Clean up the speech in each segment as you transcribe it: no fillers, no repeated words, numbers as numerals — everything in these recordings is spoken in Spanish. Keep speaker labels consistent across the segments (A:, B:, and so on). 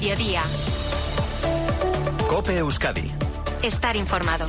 A: mediodía.
B: COPE Euskadi.
A: Estar informado.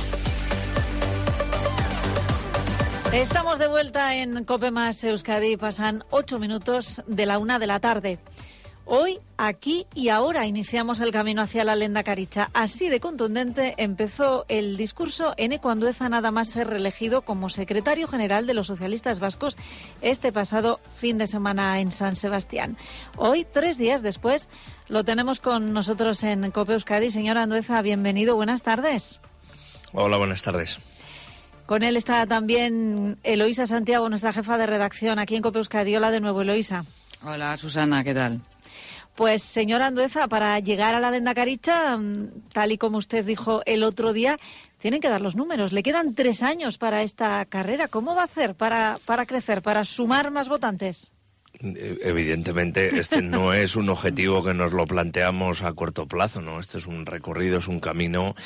C: Estamos de vuelta en COPE más Euskadi. Pasan 8 minutos de la 1 de la tarde. Hoy, aquí y ahora iniciamos el camino hacia la Lehendakaritza. Así de contundente empezó el discurso Eneko Andueza nada más ser reelegido como secretario general de los socialistas vascos este pasado fin de semana en San Sebastián. Hoy, 3 días después, lo tenemos con nosotros en COPE Euskadi. Señor Andueza, bienvenido, buenas tardes.
D: Hola, buenas tardes.
C: Con él está también Eloísa Santiago, nuestra jefa de redacción aquí en COPE Euskadi. Hola de nuevo, Eloísa.
E: Hola, Susana, ¿qué tal?
C: Pues, señor Andueza, para llegar a la Lehendakaritza, tal y como usted dijo el otro día, tienen que dar los números. Le quedan 3 años para esta carrera. ¿Cómo va a hacer para crecer, para sumar más votantes?
D: Evidentemente, este no es un objetivo que nos lo planteamos a corto plazo, ¿no? Este es un recorrido, es un camino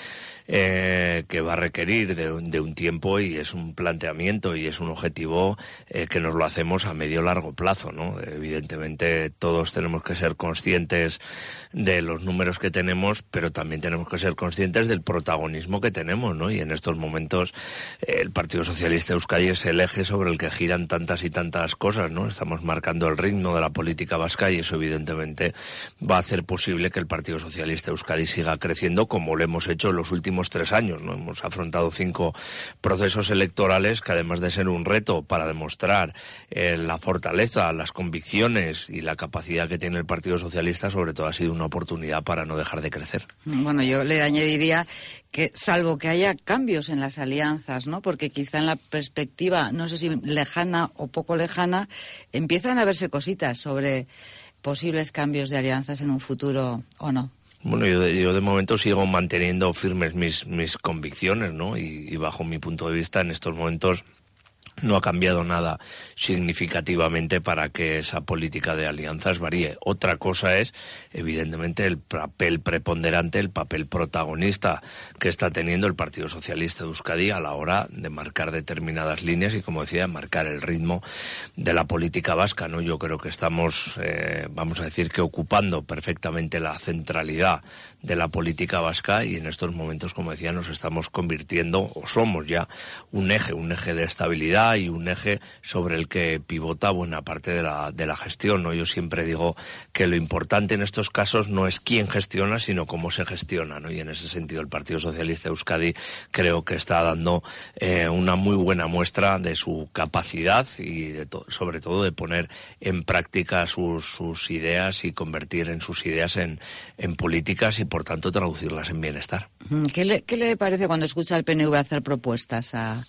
D: que va a requerir de un tiempo, y es un planteamiento y es un objetivo que nos lo hacemos a medio largo plazo, ¿no? Evidentemente, todos tenemos que ser conscientes de los números que tenemos, pero también tenemos que ser conscientes del protagonismo que tenemos, ¿no? Y en estos momentos el Partido Socialista de Euskadi es el eje sobre el que giran tantas y tantas cosas, ¿no? Estamos marcando el ritmo de la política vasca, y eso evidentemente va a hacer posible que el Partido Socialista de Euskadi siga creciendo como lo hemos hecho en los últimos 3 años, ¿no? Hemos afrontado 5 procesos electorales que, además de ser un reto para demostrar la fortaleza, las convicciones y la capacidad que tiene el Partido Socialista, sobre todo ha sido una oportunidad para no dejar de crecer.
E: Bueno, yo le añadiría que, salvo que haya cambios en las alianzas, ¿no? Porque quizá en la perspectiva, no sé si lejana o poco lejana, empiezan a verse cositas sobre posibles cambios de alianzas en un futuro, ¿o no?
D: Bueno, yo de momento sigo manteniendo firmes mis convicciones, ¿no? Y bajo mi punto de vista, en estos momentos no ha cambiado nada significativamente para que esa política de alianzas varíe. Otra cosa es, evidentemente, el papel preponderante, el papel protagonista que está teniendo el Partido Socialista de Euskadi a la hora de marcar determinadas líneas y, como decía, marcar el ritmo de la política vasca, ¿no? Yo creo que estamos, vamos a decir, que ocupando perfectamente la centralidad de la política vasca, y en estos momentos, como decía, nos estamos convirtiendo, o somos ya, un eje de estabilidad y un eje sobre el que pivota buena parte de la gestión, ¿no? Yo siempre digo que lo importante en estos casos no es quién gestiona, sino cómo se gestiona, ¿no? Y en ese sentido el Partido Socialista de Euskadi creo que está dando una muy buena muestra de su capacidad y sobre todo de poner en práctica sus ideas y convertir en sus ideas en políticas y, por tanto, traducirlas en bienestar.
E: ¿Qué le parece cuando escucha al PNV hacer propuestas a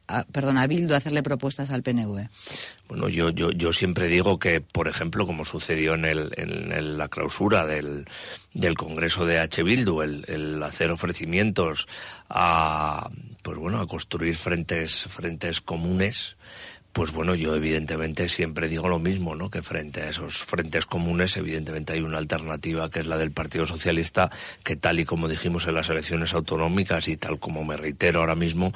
E: Bildu hacerle propuestas al PNV?
D: Bueno, yo siempre digo que, por ejemplo, como sucedió en la clausura del Congreso de H. Bildu, el hacer ofrecimientos a construir frentes comunes, pues bueno, yo evidentemente siempre digo lo mismo, ¿no? Que frente a esos frentes comunes, evidentemente hay una alternativa, que es la del Partido Socialista, que, tal y como dijimos en las elecciones autonómicas y tal como me reitero ahora mismo,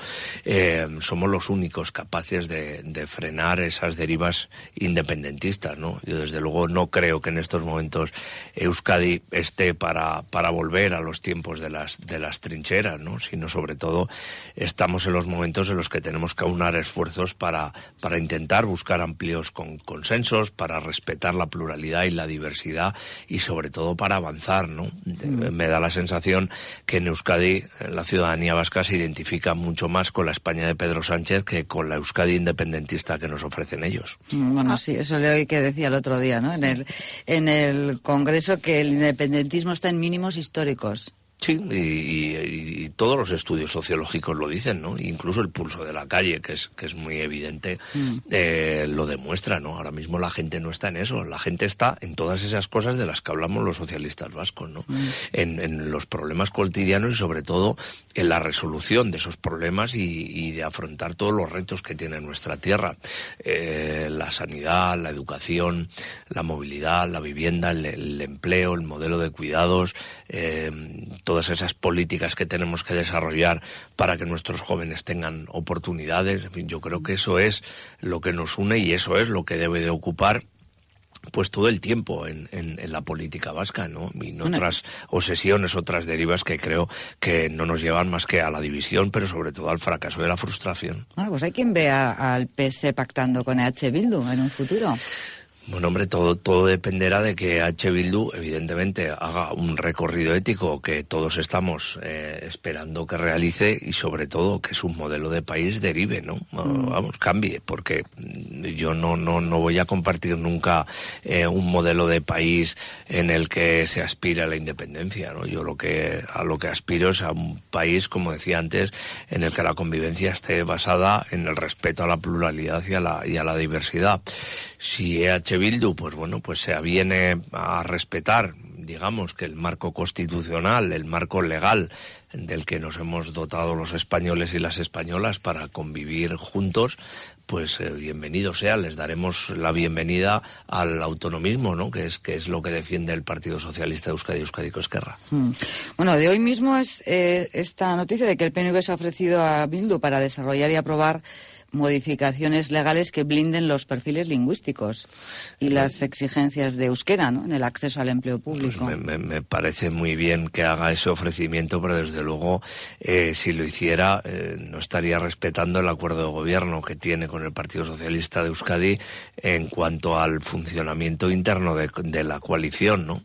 D: somos los únicos capaces de frenar esas derivas independentistas, ¿no? Yo desde luego no creo que en estos momentos Euskadi esté para volver a los tiempos de las trincheras, ¿no? Sino, sobre todo, estamos en los momentos en los que tenemos que aunar esfuerzos para intentar buscar amplios consensos, para respetar la pluralidad y la diversidad, y sobre todo para avanzar, ¿no? Me da la sensación que en Euskadi la ciudadanía vasca se identifica mucho más con la España de Pedro Sánchez que con la Euskadi independentista que nos ofrecen ellos.
E: Bueno, sí, eso le oí que decía el otro día, ¿no? En el Congreso, que el independentismo está en mínimos históricos.
D: Sí, y todos los estudios sociológicos lo dicen, ¿no? Incluso el pulso de la calle, que es muy evidente, lo demuestra, ¿no? Ahora mismo la gente no está en eso, la gente está en todas esas cosas de las que hablamos los socialistas vascos, ¿no? En los problemas cotidianos y, sobre todo, en la resolución de esos problemas y de afrontar todos los retos que tiene nuestra tierra. La sanidad, la educación, la movilidad, la vivienda, el empleo, el modelo de cuidados, todas esas políticas que tenemos que desarrollar para que nuestros jóvenes tengan oportunidades. En fin, yo creo que eso es lo que nos une y eso es lo que debe de ocupar pues todo el tiempo en la política vasca, ¿no? Y en otras obsesiones, otras derivas que creo que no nos llevan más que a la división, pero sobre todo al fracaso y a la frustración.
E: Bueno, pues hay quien ve al PS pactando con EH Bildu en un futuro.
D: Bueno, hombre, todo dependerá de que EH Bildu, evidentemente, haga un recorrido ético que todos estamos esperando que realice y, sobre todo, que su modelo de país derive, ¿no? Vamos, cambie, porque yo no voy a compartir nunca un modelo de país en el que se aspire a la independencia, ¿no? Yo a lo que aspiro es a un país, como decía antes, en el que la convivencia esté basada en el respeto a la pluralidad y a la diversidad. Si EH Bildu, pues bueno, pues se aviene a respetar, digamos, que el marco constitucional, el marco legal del que nos hemos dotado los españoles y las españolas para convivir juntos, pues bienvenido sea, les daremos la bienvenida al autonomismo, ¿no? Que es lo que defiende el Partido Socialista de Euskadi, Euskadiko Ezkerra.
E: Bueno, de hoy mismo es esta noticia de que el PNV se ha ofrecido a Bildu para desarrollar y aprobar modificaciones legales que blinden los perfiles lingüísticos y las exigencias de euskera, ¿no?, en el acceso al empleo público.
D: Pues me parece muy bien que haga ese ofrecimiento, pero desde luego si lo hiciera no estaría respetando el acuerdo de gobierno que tiene con el Partido Socialista de Euskadi en cuanto al funcionamiento interno de la coalición, ¿no?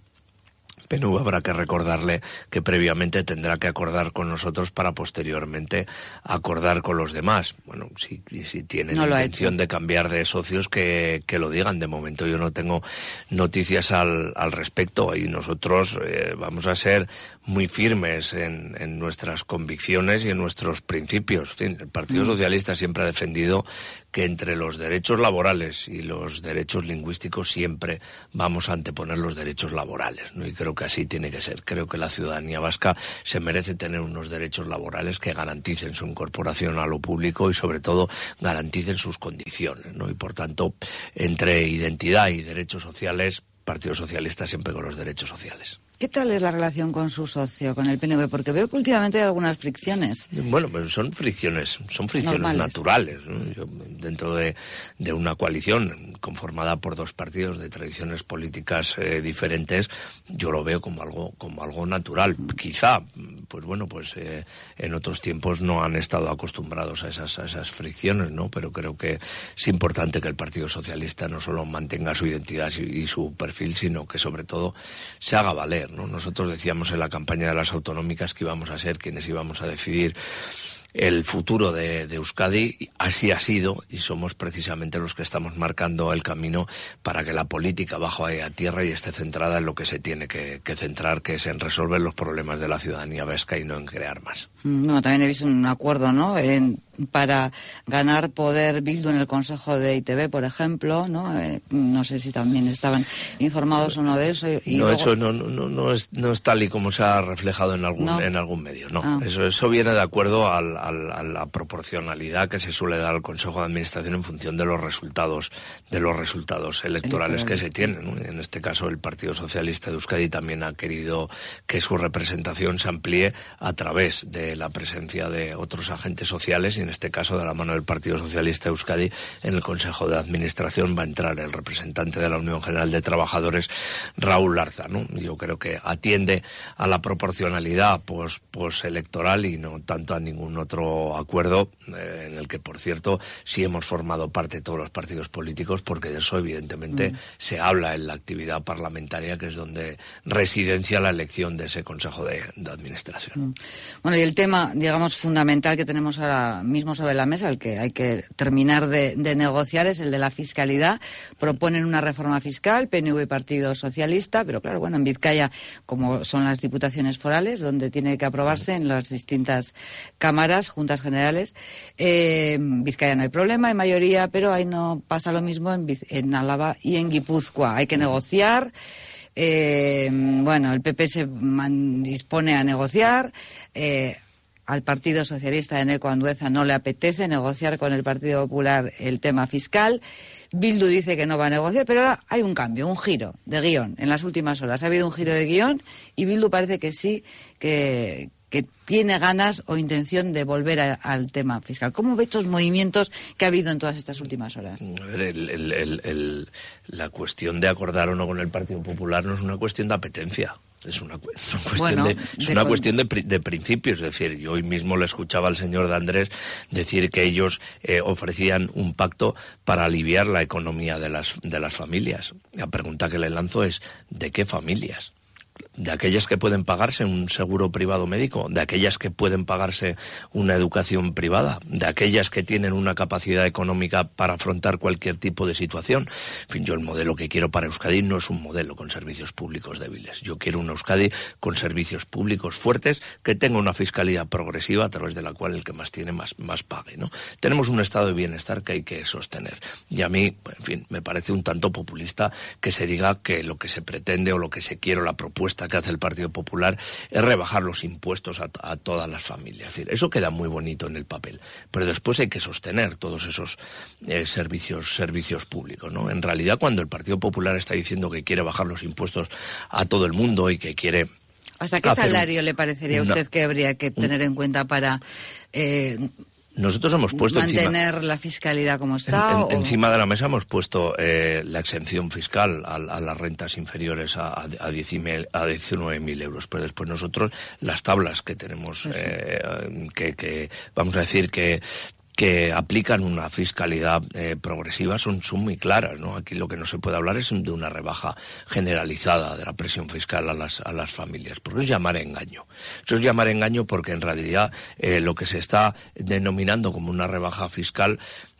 D: PNV habrá que recordarle que previamente tendrá que acordar con nosotros para posteriormente acordar con los demás. Bueno, si tienen intención de cambiar de socios, que lo digan. De momento yo no tengo noticias al respecto y nosotros vamos a ser muy firmes en nuestras convicciones y en nuestros principios. En fin, el Partido Socialista siempre ha defendido que entre los derechos laborales y los derechos lingüísticos siempre vamos a anteponer los derechos laborales, ¿no? Y creo que así tiene que ser. Creo que la ciudadanía vasca se merece tener unos derechos laborales que garanticen su incorporación a lo público y, sobre todo, garanticen sus condiciones, ¿no? Y, por tanto, entre identidad y derechos sociales, Partido Socialista siempre con los derechos sociales.
E: ¿Qué tal es la relación con su socio, con el PNV? Porque veo que últimamente hay algunas fricciones.
D: Bueno, pero son fricciones naturales, ¿no? Dentro de una coalición conformada por dos partidos de tradiciones políticas diferentes, yo lo veo como algo natural. Quizá, pues bueno, pues en otros tiempos no han estado acostumbrados a esas fricciones, ¿no? Pero creo que es importante que el Partido Socialista no solo mantenga su identidad y su perfil, sino que sobre todo se haga valer, ¿no? Nosotros decíamos en la campaña de las autonómicas que íbamos a ser quienes íbamos a decidir el futuro de Euskadi, y así ha sido, y somos precisamente los que estamos marcando el camino para que la política baje a tierra y esté centrada en lo que se tiene que centrar, que es en resolver los problemas de la ciudadanía vasca y no en crear más.
E: Bueno, también he visto un acuerdo, ¿no?, para ganar poder Bildu en el Consejo de ITV, por ejemplo, ¿no? No sé si también estaban informados o no de eso. Y
D: no,
E: luego...
D: eso no es tal y como se ha reflejado en algún medio, no. Eso viene de acuerdo a la proporcionalidad que se suele dar al Consejo de Administración en función de los resultados electorales que se tienen, ¿no? En este caso, el Partido Socialista de Euskadi también ha querido que su representación se amplíe a través de la presencia de otros agentes sociales, y en este caso, de la mano del Partido Socialista de Euskadi, en el Consejo de Administración va a entrar el representante de la Unión General de Trabajadores, Raúl Larza, ¿no? Yo creo que atiende a la proporcionalidad electoral y no tanto a ningún otro acuerdo, en el que, por cierto, sí hemos formado parte todos los partidos políticos, porque de eso evidentemente se habla en la actividad parlamentaria, que es donde residencia la elección de ese Consejo de Administración.
E: Bueno, y el tema, digamos, fundamental que tenemos ahora mismo sobre la mesa, el que hay que terminar de negociar, es el de la fiscalidad. Proponen una reforma fiscal, PNV y Partido Socialista, pero claro, bueno, en Vizcaya, como son las diputaciones forales, donde tiene que aprobarse en las distintas cámaras, juntas generales, Vizcaya no hay problema, hay mayoría, pero ahí no pasa lo mismo en Álava y en Guipúzcoa. Hay que negociar. Bueno, el PP se dispone a negociar. Al Partido Socialista de Eneko Andueza no le apetece negociar con el Partido Popular el tema fiscal. Bildu dice que no va a negociar, pero ahora hay un cambio, un giro de guión en las últimas horas. Ha habido un giro de guión y Bildu parece que sí, que que tiene ganas o intención de volver al tema fiscal. ¿Cómo ve estos movimientos que ha habido en todas estas últimas horas?
D: A ver, la cuestión de acordar o no con el Partido Popular no es una cuestión de apetencia. Es una cuestión de principios. Es decir, yo hoy mismo le escuchaba al señor de Andrés decir que ellos ofrecían un pacto para aliviar la economía de las familias. La pregunta que le lanzo es, ¿de qué familias? ¿De aquellas que pueden pagarse un seguro privado médico? ¿De aquellas que pueden pagarse una educación privada? ¿De aquellas que tienen una capacidad económica para afrontar cualquier tipo de situación? En fin, yo el modelo que quiero para Euskadi no es un modelo con servicios públicos débiles. Yo quiero una Euskadi con servicios públicos fuertes, que tenga una fiscalidad progresiva a través de la cual el que más tiene más pague, ¿no? Tenemos un estado de bienestar que hay que sostener. Y a mí, en fin, me parece un tanto populista que se diga que lo que se pretende o lo que se quiere, o la propuesta que hace el Partido Popular, es rebajar los impuestos a todas las familias. Es decir, eso queda muy bonito en el papel, pero después hay que sostener todos esos servicios públicos, ¿no? En realidad, cuando el Partido Popular está diciendo que quiere bajar los impuestos a todo el mundo y que quiere...
E: ¿Hasta qué salario le parecería a usted que habría que tener en cuenta para...
D: Nosotros hemos puesto
E: mantener la fiscalidad como está.
D: Encima de la mesa hemos puesto la exención fiscal a las rentas inferiores a 19.000 euros. Pero después nosotros las tablas que tenemos, que vamos a decir que aplican una fiscalidad progresiva son muy claras, ¿no? Aquí lo que no se puede hablar es de una rebaja generalizada de la presión fiscal a las familias, porque es llamar engaño. Eso es llamar engaño porque en realidad lo que se está denominando como una rebaja fiscal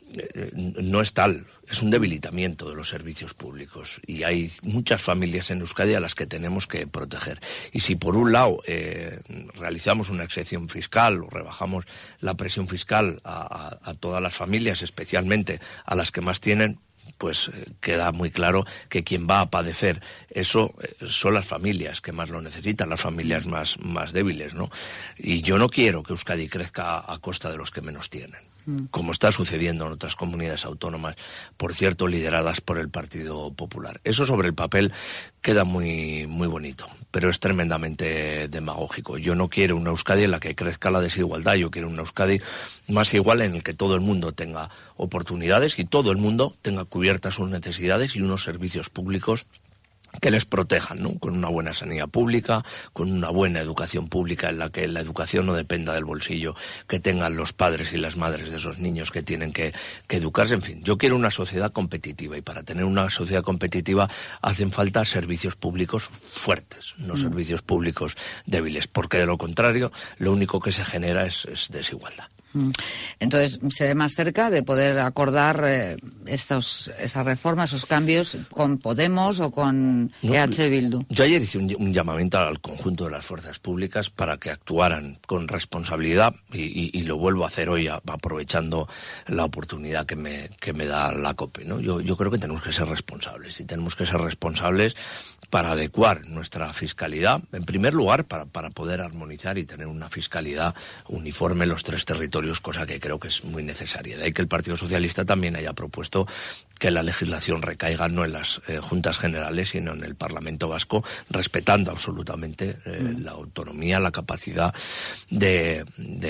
D: no es tal, es un debilitamiento de los servicios públicos, y hay muchas familias en Euskadi a las que tenemos que proteger. Y si por un lado realizamos una exención fiscal o rebajamos la presión fiscal a todas las familias, especialmente a las que más tienen, pues queda muy claro que quien va a padecer eso son las familias que más lo necesitan, las familias más débiles, ¿no? Y yo no quiero que Euskadi crezca a costa de los que menos tienen, como está sucediendo en otras comunidades autónomas, por cierto, lideradas por el Partido Popular. Eso sobre el papel queda muy bonito, pero es tremendamente demagógico. Yo no quiero una Euskadi en la que crezca la desigualdad, yo quiero una Euskadi más igual, en el que todo el mundo tenga oportunidades y todo el mundo tenga cubiertas sus necesidades y unos servicios públicos que les protejan, ¿no? Con una buena sanidad pública, con una buena educación pública en la que la educación no dependa del bolsillo que tengan los padres y las madres de esos niños que tienen que educarse. En fin, yo quiero una sociedad competitiva, y para tener una sociedad competitiva hacen falta servicios públicos fuertes, no servicios públicos débiles, porque de lo contrario lo único que se genera es desigualdad.
E: Entonces, se ve más cerca de poder acordar esas reformas, esos cambios con Podemos o con EH Bildu.
D: Yo ayer hice un llamamiento al conjunto de las fuerzas públicas para que actuaran con responsabilidad, y lo vuelvo a hacer hoy aprovechando la oportunidad que me da la COPE, ¿no? Yo creo que tenemos que ser responsables, y tenemos que ser responsables para adecuar nuestra fiscalidad, en primer lugar para poder armonizar y tener una fiscalidad uniforme en los tres territorios, cosa que creo que es muy necesaria. De ahí que el Partido Socialista también haya propuesto que la legislación recaiga no en las Juntas Generales, sino en el Parlamento Vasco, respetando absolutamente la autonomía, la capacidad de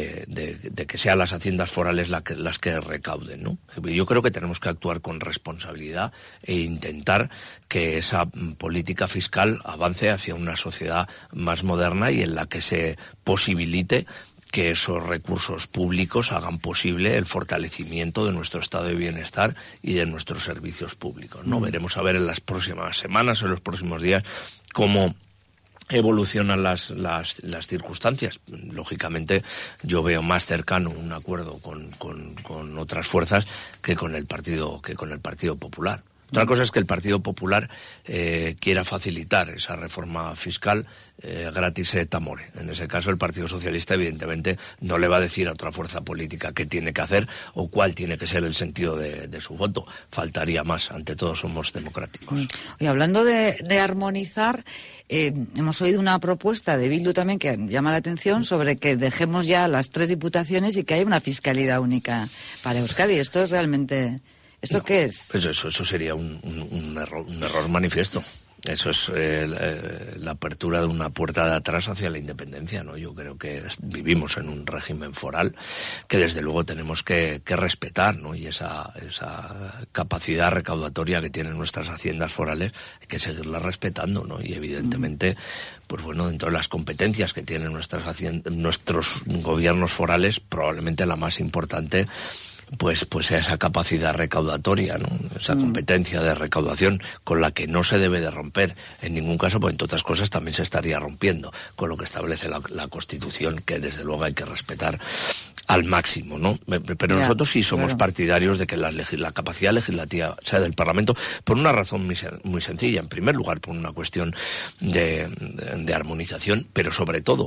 D: que sean las haciendas forales las que recauden, ¿no? Yo creo que tenemos que actuar con responsabilidad e intentar que esa política fiscal avance hacia una sociedad más moderna y en la que se posibilite que esos recursos públicos hagan posible el fortalecimiento de nuestro estado de bienestar y de nuestros servicios públicos, ¿no? Veremos a ver en las próximas semanas o en los próximos días cómo evolucionan las circunstancias. Lógicamente yo veo más cercano un acuerdo con otras fuerzas que con el Partido Popular. Otra cosa es que el Partido Popular quiera facilitar esa reforma fiscal gratis et amore. En ese caso, el Partido Socialista, evidentemente, no le va a decir a otra fuerza política qué tiene que hacer o cuál tiene que ser el sentido de su voto. Faltaría más. Ante todo, somos democráticos.
E: Y hablando de armonizar, hemos oído una propuesta de Bildu también que llama la atención sobre que dejemos ya las 3 diputaciones y que haya una fiscalidad única para Euskadi. Esto es realmente... ¿Esto qué es?
D: Pues eso sería un error manifiesto. Eso es la apertura de una puerta de atrás hacia la independencia, ¿no? Yo creo que vivimos en un régimen foral que desde luego tenemos que respetar, ¿no? Y esa capacidad recaudatoria que tienen nuestras haciendas forales hay que seguirla respetando, ¿no? Y evidentemente, pues bueno, dentro de las competencias que tienen nuestros gobiernos forales, probablemente la más importante pues esa capacidad recaudatoria, ¿no? Esa competencia de recaudación con la que no se debe de romper en ningún caso, porque entre otras cosas también se estaría rompiendo con lo que establece la Constitución, que desde luego hay que respetar al máximo, ¿no? Pero nosotros sí somos partidarios de que la capacidad legislativa sea del Parlamento por una razón muy sencilla. En primer lugar, por una cuestión de armonización, pero sobre todo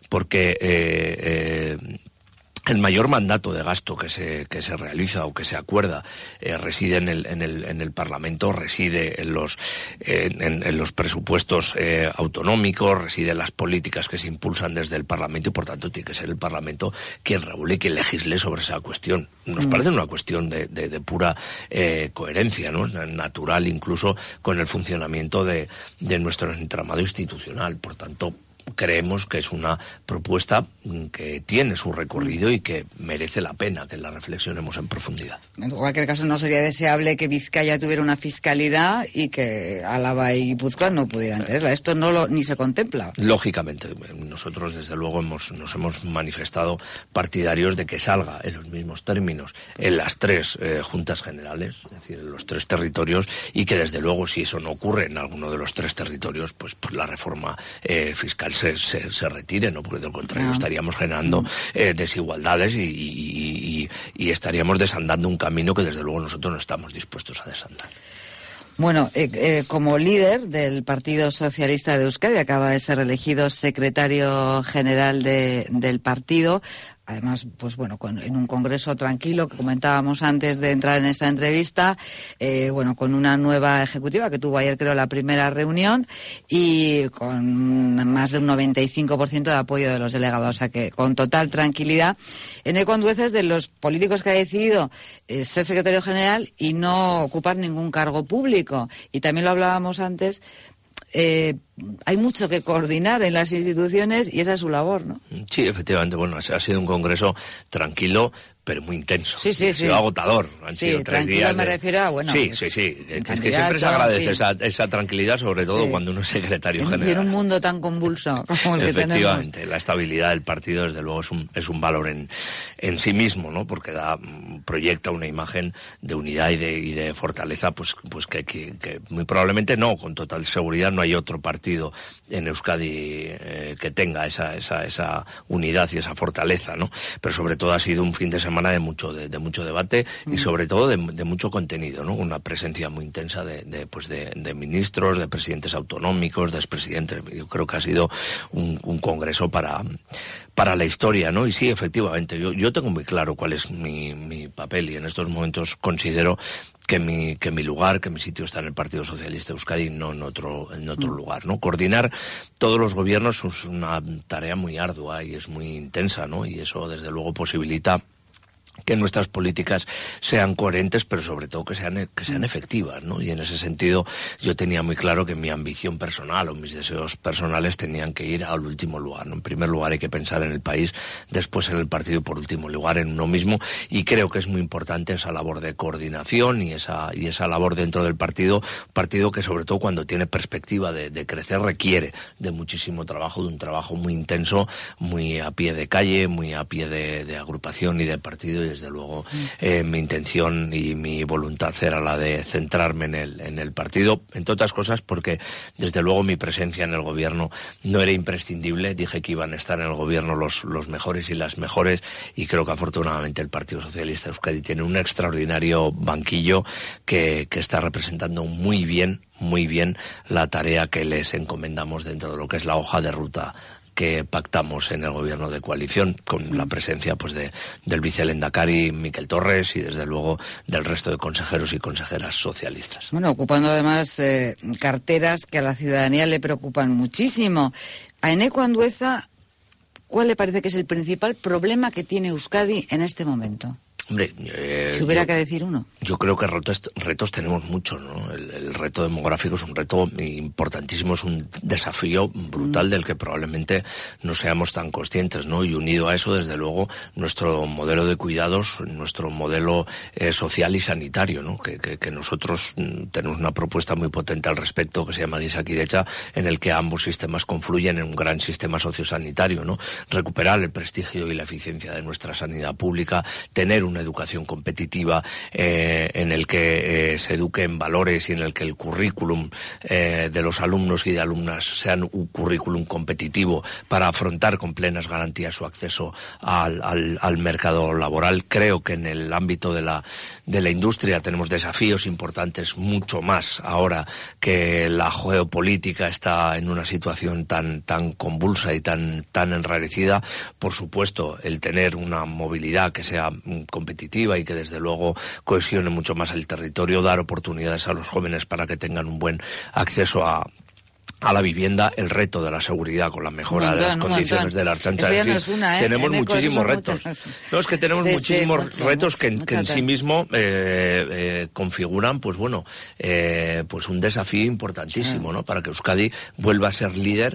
D: porque el mayor mandato de gasto que se realiza o que se acuerda reside en el Parlamento, reside en los presupuestos autonómicos, reside en las políticas que se impulsan desde el Parlamento y por tanto tiene que ser el Parlamento quien regule y quien legisle sobre esa cuestión. Nos parece una cuestión de pura coherencia, ¿no? Natural incluso con el funcionamiento de nuestro entramado institucional. Por tanto, creemos que es una propuesta que tiene su recorrido y que merece la pena que la reflexionemos en profundidad.
E: En cualquier caso, no sería deseable que Vizcaya tuviera una fiscalidad y que Álava y Guipúzcoa no pudieran tenerla. Esto ni se contempla.
D: Lógicamente, nosotros desde luego nos hemos manifestado partidarios de que salga en los mismos términos en las tres juntas generales, es decir, en los tres territorios, y que desde luego si eso no ocurre en alguno de los tres territorios, pues la reforma fiscal se retire, ¿no? Porque de lo contrario estaríamos generando desigualdades y estaríamos desandando un camino que desde luego nosotros no estamos dispuestos a desandar.
E: Bueno, como líder del Partido Socialista de Euskadi, acaba de ser elegido secretario general del partido. Además, pues bueno, en un congreso tranquilo que comentábamos antes de entrar en esta entrevista, con una nueva ejecutiva que tuvo ayer, creo, la primera reunión y con más de un 95% de apoyo de los delegados, o sea que con total tranquilidad. Eneco Andueza es de los políticos que ha decidido ser secretario general y no ocupar ningún cargo público. Y también lo hablábamos antes. Hay mucho que coordinar en las instituciones y esa es su labor, ¿no?
D: Sí, efectivamente. Bueno, ha sido un congreso tranquilo, pero muy intenso.
E: Sí.
D: Ha sido agotador. Han sido 3 días.
E: Me refiero a, bueno...
D: Sí. Es que siempre se agradece esa tranquilidad, sobre todo cuando uno es secretario general.
E: En un mundo tan convulso como el que tenemos.
D: Efectivamente, la estabilidad del partido, desde luego, es un valor en sí mismo, ¿no? Porque proyecta una imagen de unidad y de fortaleza, pues que muy probablemente no, con total seguridad, no hay otro partido en Euskadi que tenga esa unidad y esa fortaleza, ¿no? Pero sobre todo ha sido un fin de semana de mucho debate y sobre todo de mucho contenido, ¿no? Una presencia muy intensa de ministros, de presidentes autonómicos, de expresidentes. Yo creo que ha sido un congreso para la historia, ¿no? Y sí, efectivamente, yo tengo muy claro cuál es mi papel y en estos momentos considero que mi lugar, que mi sitio está en el Partido Socialista de Euskadi, no en otro lugar, ¿no? Coordinar todos los gobiernos es una tarea muy ardua y es muy intensa, ¿no? Y eso desde luego posibilita que nuestras políticas sean coherentes, pero sobre todo que sean efectivas, ¿no? Y en ese sentido yo tenía muy claro que mi ambición personal o mis deseos personales tenían que ir al último lugar, ¿no? En primer lugar hay que pensar en el país, después en el partido y por último lugar en uno mismo, y creo que es muy importante esa labor de coordinación y esa labor dentro del partido que sobre todo cuando tiene perspectiva de crecer requiere de muchísimo trabajo, de un trabajo muy intenso, muy a pie de calle, muy a pie de agrupación y de partido. Y desde luego mi intención y mi voluntad era la de centrarme en el partido, entre otras cosas porque desde luego mi presencia en el gobierno no era imprescindible. Dije que iban a estar en el gobierno los mejores y las mejores, y creo que afortunadamente el Partido Socialista de Euskadi tiene un extraordinario banquillo que está representando muy bien la tarea que les encomendamos dentro de lo que es la hoja de ruta que pactamos en el gobierno de coalición, con la presencia del vicelehendakari Miquel Torres y desde luego del resto de consejeros y consejeras socialistas.
E: Bueno, ocupando además carteras que a la ciudadanía le preocupan muchísimo. A Eneco Andueza, ¿cuál le parece que es el principal problema que tiene Euskadi en este momento?
D: Hombre,
E: si hubiera que decir uno.
D: Yo creo que retos tenemos muchos, ¿no? El reto demográfico es un reto importantísimo, es un desafío brutal del que probablemente no seamos tan conscientes, ¿no? Y unido a eso, desde luego, nuestro modelo de cuidados, nuestro modelo social y sanitario, ¿no? Que nosotros tenemos una propuesta muy potente al respecto que se llama Gizakidecha, en el que ambos sistemas confluyen en un gran sistema sociosanitario, ¿no? Recuperar el prestigio y la eficiencia de nuestra sanidad pública, tener una educación competitiva en el que se eduque en valores y en el que el currículum de los alumnos y de alumnas sean un currículum competitivo para afrontar con plenas garantías su acceso al mercado laboral. Creo que en el ámbito de la industria tenemos desafíos importantes, mucho más ahora que la geopolítica está en una situación tan convulsa y tan enrarecida. Por supuesto, el tener una movilidad que sea competitiva y que desde luego cohesione mucho más el territorio, dar oportunidades a los jóvenes para que tengan un buen acceso a la vivienda, el reto de la seguridad con la mejora de las condiciones de la Ertzaintza. Tenemos muchísimos retos. No, es que tenemos muchísimos retos que en sí mismo configuran, pues bueno, pues un desafío importantísimo, ¿no? Para que Euskadi vuelva a ser líder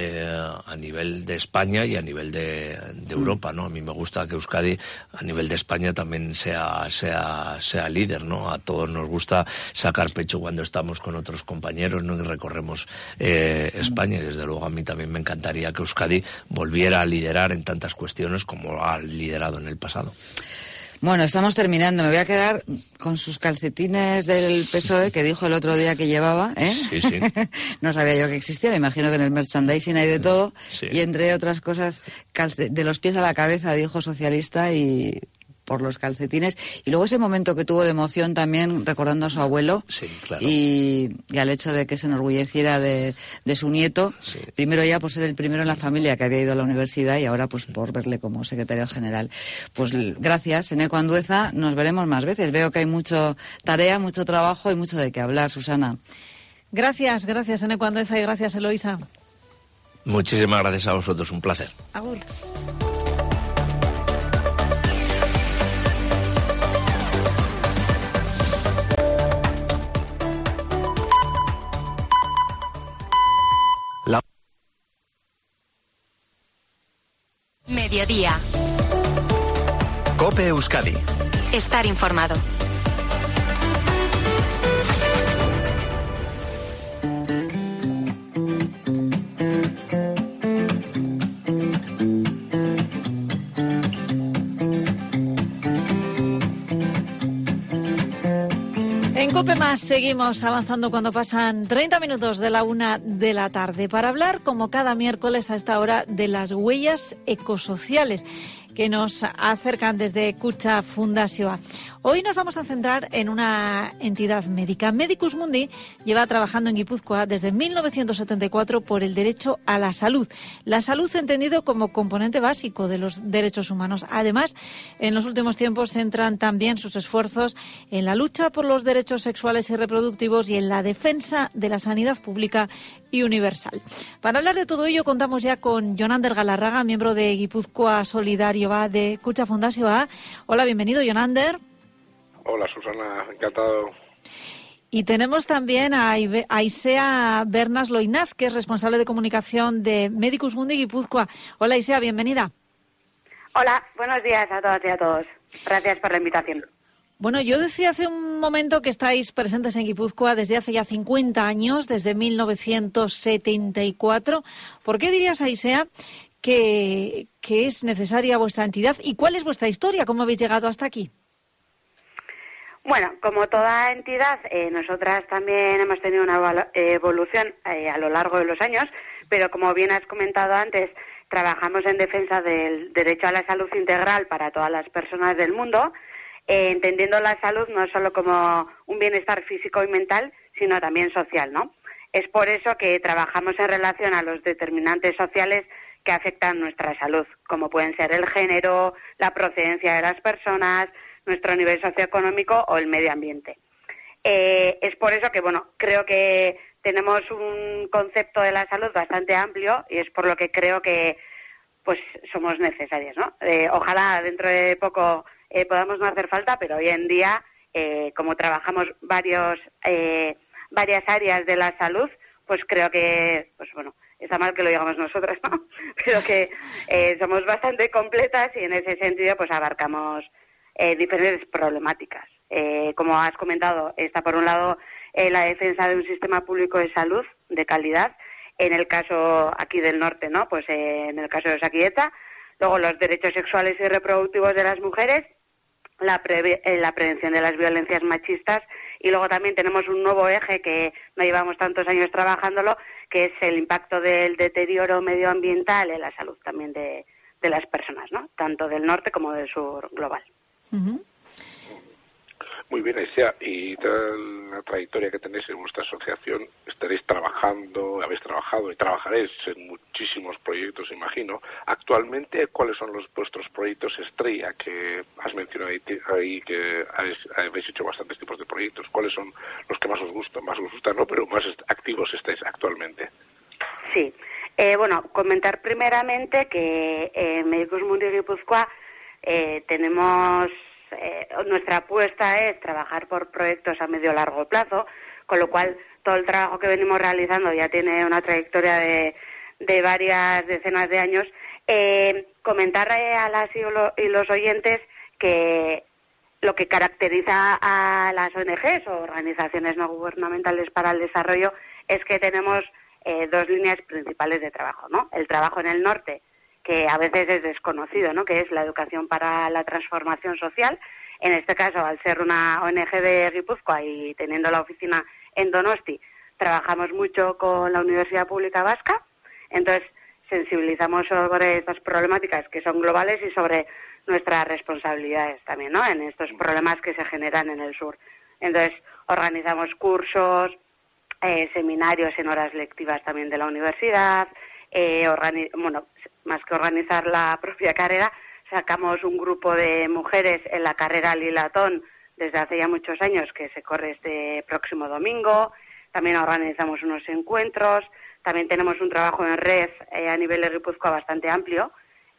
D: a nivel de España y a nivel de Europa, ¿no? A mí me gusta que Euskadi a nivel de España también sea líder, ¿no? A todos nos gusta sacar pecho cuando estamos con otros compañeros, ¿no? Y recorremos España, y desde luego a mí también me encantaría que Euskadi volviera a liderar en tantas cuestiones como ha liderado en el pasado.
E: Bueno, estamos terminando. Me voy a quedar con sus calcetines del PSOE que dijo el otro día que llevaba, ¿eh?
D: Sí.
E: No sabía yo que existía. Me imagino que en el merchandising hay de todo.
D: Sí.
E: Y entre otras cosas, de los pies a la cabeza, dijo socialista, y por los calcetines. Y luego ese momento que tuvo de emoción también recordando a su abuelo.
D: Sí, claro.
E: Y al hecho de que se enorgulleciera de su nieto.
D: Sí.
E: Primero ya por ser el primero en la familia que había ido a la universidad y ahora pues por verle como secretario general. Pues gracias, Eneko Andueza. Nos veremos más veces. Veo que hay mucha tarea, mucho trabajo y mucho de qué hablar, Susana.
C: Gracias, Eneko Andueza, y gracias, Eloisa.
D: Muchísimas gracias a vosotros, un placer.
C: Agur.
A: Mediodía.
B: COPE Euskadi.
A: Estar informado.
C: En COPE Más seguimos avanzando cuando pasan 30 minutos de la 1 de la tarde para hablar, como cada miércoles a esta hora, de las huellas ecosociales que nos acercan desde Kutxa Fundazioa. Hoy nos vamos a centrar en una entidad médica. Medicus Mundi lleva trabajando en Guipúzcoa desde 1974 por el derecho a la salud. La salud entendido como componente básico de los derechos humanos. Además, en los últimos tiempos centran también sus esfuerzos en la lucha por los derechos sexuales y reproductivos y en la defensa de la sanidad pública y universal. Para hablar de todo ello contamos ya con Jonander Galarraga, miembro de Guipúzcoa Solidario de Kutxa Fundazioa. Hola, bienvenido, Jonander.
F: Hola, Susana, encantado.
C: Y tenemos también a Aisea Bernas Loinaz, que es responsable de comunicación de Medicus Mundi Guipúzcoa. Hola, Aisea, bienvenida.
G: Hola, buenos días a todas y a todos. Gracias por la invitación.
C: Bueno, yo decía hace un momento que estáis presentes en Guipúzcoa desde hace ya 50 años, desde 1974. ¿Por qué dirías, Aisea, que es necesaria vuestra entidad y cuál es vuestra historia? ¿Cómo habéis llegado hasta aquí?
G: Bueno, como toda entidad, nosotras también hemos tenido una evolución a lo largo de los años, pero como bien has comentado antes, trabajamos en defensa del derecho a la salud integral para todas las personas del mundo, entendiendo la salud no solo como un bienestar físico y mental, sino también social, ¿no? Es por eso que trabajamos en relación a los determinantes sociales que afectan nuestra salud, como pueden ser el género, la procedencia de las personas, nuestro nivel socioeconómico o el medio ambiente. Es por eso que, bueno, creo que tenemos un concepto de la salud bastante amplio y es por lo que creo que, pues, somos necesarias, ¿no? Ojalá dentro de poco podamos no hacer falta, pero hoy en día, como trabajamos varias áreas de la salud, pues creo que, pues bueno, está mal que lo digamos nosotras, ¿no? Pero que somos bastante completas y en ese sentido pues abarcamos diferentes problemáticas. Como has comentado, está por un lado la defensa de un sistema público de salud de calidad, en el caso aquí del norte, ¿no? Pues en el caso de Osakidecha, luego los derechos sexuales y reproductivos de las mujeres, la prevención de las violencias machistas, y luego también tenemos un nuevo eje que no llevamos tantos años trabajándolo, que es el impacto del deterioro medioambiental en la salud también de las personas, ¿no? Tanto del norte como del sur global.
C: Uh-huh.
F: Muy bien, Aisia, y la trayectoria que tenéis en vuestra asociación, habéis trabajado y trabajaréis en muchísimos proyectos, imagino. Actualmente, ¿cuáles son vuestros proyectos estrella que has mencionado ahí, que habéis hecho bastantes tipos de proyectos? ¿Cuáles son los que más os gustan, no, pero más activos estáis actualmente?
G: Sí, bueno, comentar primeramente que en Medicus Mundi Guipúzcoa tenemos... nuestra apuesta es trabajar por proyectos a medio largo plazo, con lo cual todo el trabajo que venimos realizando ya tiene una trayectoria de varias decenas de años. Comentar a las y los oyentes que lo que caracteriza a las ONGs o organizaciones no gubernamentales para el desarrollo es que tenemos dos líneas principales de trabajo, ¿no? El trabajo en el norte, que a veces es desconocido, ¿no? Que es la educación para la transformación social. En este caso, al ser una ONG de Guipúzcoa y teniendo la oficina en Donosti, trabajamos mucho con la Universidad Pública Vasca, entonces sensibilizamos sobre estas problemáticas que son globales y sobre nuestras responsabilidades también, ¿no? En estos problemas que se generan en el sur. Entonces, organizamos cursos, seminarios en horas lectivas también de la universidad, más que organizar la propia carrera, sacamos un grupo de mujeres en la carrera Lilatón desde hace ya muchos años, que se corre este próximo domingo. También organizamos unos encuentros. También tenemos un trabajo en red a nivel de Guipúzcoa bastante amplio.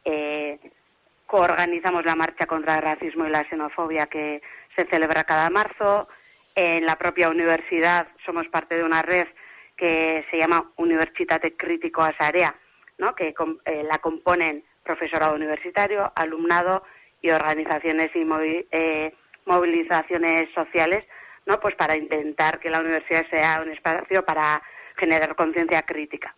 G: Coorganizamos la marcha contra el racismo y la xenofobia que se celebra cada marzo. En la propia universidad somos parte de una red que se llama Universitate Crítico a Sarea, ¿no? Que la componen profesorado universitario, alumnado y organizaciones y movilizaciones sociales, ¿no? Pues para intentar que la universidad sea un espacio para generar conciencia crítica.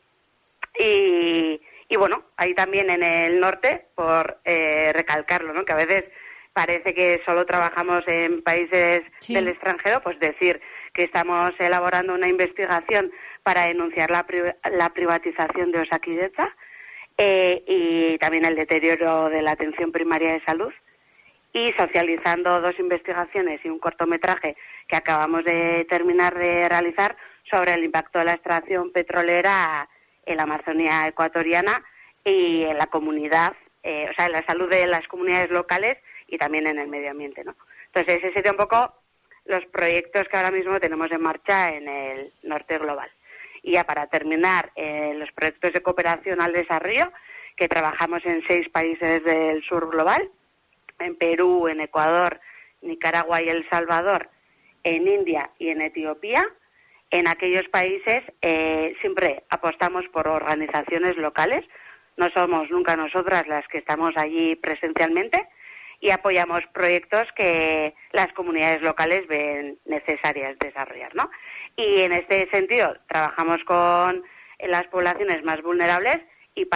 G: Y bueno, ahí también en el norte, por recalcarlo, ¿no? Que a veces parece que solo trabajamos en países del extranjero, pues decir que estamos elaborando una investigación para denunciar la privatización de Osakidecha y también el deterioro de la atención primaria de salud, y socializando dos investigaciones y un cortometraje que acabamos de terminar de realizar sobre el impacto de la extracción petrolera en la Amazonía ecuatoriana y en la comunidad, en la salud de las comunidades locales y también en el medio ambiente, ¿no? Entonces, ese sería un poco los proyectos que ahora mismo tenemos en marcha en el norte global. Y ya para terminar, los proyectos de cooperación al desarrollo, que trabajamos en 6 países del sur global, en Perú, en Ecuador, Nicaragua y El Salvador, en India y en Etiopía. En aquellos países siempre apostamos por organizaciones locales, no somos nunca nosotras las que estamos allí presencialmente, y apoyamos proyectos que las comunidades locales ven necesarias desarrollar, ¿no? Y en este sentido trabajamos con las poblaciones más vulnerables y